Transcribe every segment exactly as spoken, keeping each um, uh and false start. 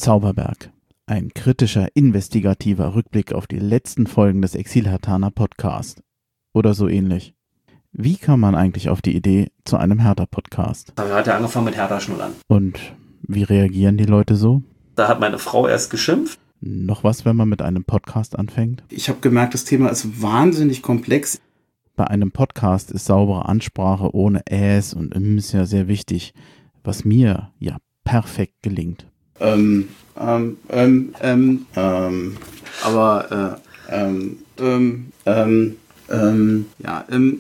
Zauberberg. Ein kritischer, investigativer Rückblick auf die letzten Folgen des Exil-Herthaner Podcast. Oder so ähnlich. Wie kam man eigentlich auf die Idee zu einem Hertha-Podcast? Da hat er angefangen mit Hertha-Schnullern. Und wie reagieren die Leute so? Da hat meine Frau erst geschimpft. Noch was, wenn man mit einem Podcast anfängt? Ich habe gemerkt, das Thema ist wahnsinnig komplex. Bei einem Podcast ist saubere Ansprache ohne Äs und Ms ja sehr wichtig, was mir ja perfekt gelingt. Ähm, ähm, ähm, ähm, ähm, aber, äh, ähm, ähm, ähm, ähm, ja, ähm,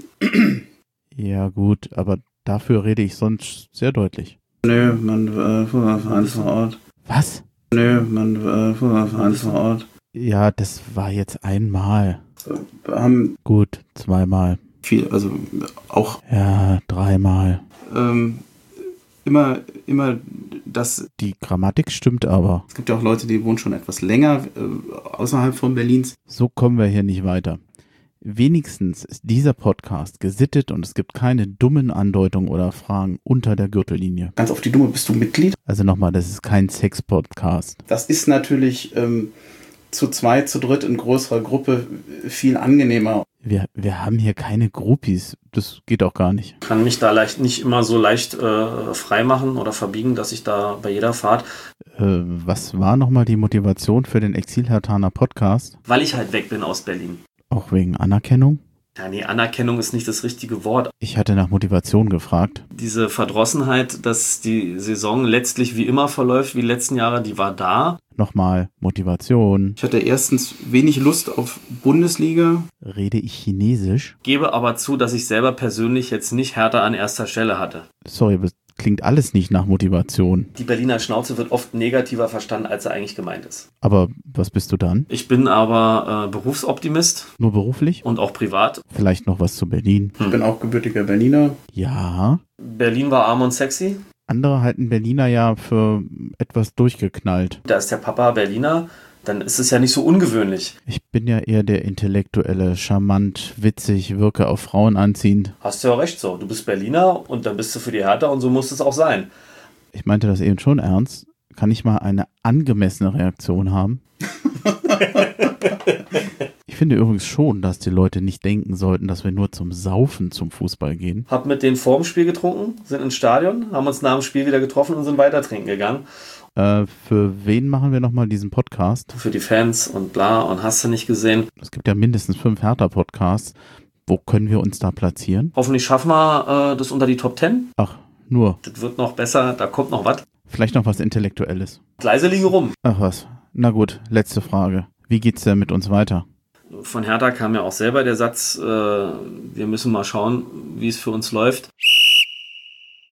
Ja gut, aber dafür rede ich sonst sehr deutlich. nö, man, äh, Fußballverein vor Ort. Was? Nö, man, äh, Fußballverein vor Ort. Ja, das war jetzt einmal. Wir haben Gut, zweimal. viel, also auch, Ja, dreimal. ähm, immer, immer das, Die Grammatik stimmt aber. es gibt ja auch Leute, die wohnen schon etwas länger äh, außerhalb von Berlins. So kommen wir hier nicht weiter. Wenigstens ist dieser Podcast gesittet und es gibt keine dummen Andeutungen oder Fragen unter der Gürtellinie. Ganz auf die Dumme, bist du Mitglied? Also nochmal, das ist kein Sex-Podcast. Das ist natürlich ähm, zu zweit, zu dritt in größerer Gruppe viel angenehmer. Wir, wir haben hier keine Groupies. Das geht auch gar nicht. Kann mich da leicht nicht immer so leicht äh, freimachen oder verbiegen, dass ich da bei jeder Fahrt, Äh, was war nochmal die Motivation für den Exil-Herthaner Podcast? weil ich halt weg bin aus Berlin. Auch wegen Anerkennung? Ja, nee, Anerkennung ist nicht das richtige Wort. Ich hatte nach Motivation gefragt. Diese Verdrossenheit, dass die Saison letztlich wie immer verläuft, wie die letzten Jahre, die war da. Nochmal, Motivation. Ich hatte erstens wenig Lust auf Bundesliga. Rede ich Chinesisch? Gebe aber zu, dass ich selber persönlich jetzt nicht Hertha an erster Stelle hatte. Sorry, aber es klingt alles nicht nach Motivation. Die Berliner Schnauze wird oft negativer verstanden, als er eigentlich gemeint ist. Aber was bist du dann? Ich bin aber äh, Berufsoptimist Nur beruflich? und auch privat. Vielleicht noch was zu Berlin? Ich bin auch gebürtiger Berliner. Ja. Berlin war arm und sexy. Andere halten Berliner ja für etwas durchgeknallt. Da ist der Papa Berliner. Dann ist es ja nicht so ungewöhnlich. Ich bin ja eher der Intellektuelle, charmant, witzig, wirke auf Frauen anziehend. Hast du ja recht so. Du bist Berliner und dann bist du für die Hertha und so muss es auch sein. Ich meinte das eben schon ernst. Kann ich mal eine angemessene Reaktion haben? Ich finde übrigens schon, dass die Leute nicht denken sollten, dass wir nur zum Saufen zum Fußball gehen. Hab mit denen vor dem Spiel getrunken, sind ins Stadion, haben uns nach dem Spiel wieder getroffen und sind weiter trinken gegangen. Äh, für wen machen wir nochmal diesen Podcast? Für die Fans und bla und hast du nicht gesehen. Es gibt ja mindestens fünf Hertha-Podcasts. Wo können wir uns da platzieren? Hoffentlich schaffen wir äh, das unter die Top Ten. Ach, nur. Das wird noch besser, da kommt noch was. Vielleicht noch was Intellektuelles. Gleise liegen rum. Ach was. Na gut, letzte Frage. Wie geht's denn mit uns weiter? Von Hertha kam ja auch selber der Satz, äh, wir müssen mal schauen, wie es für uns läuft.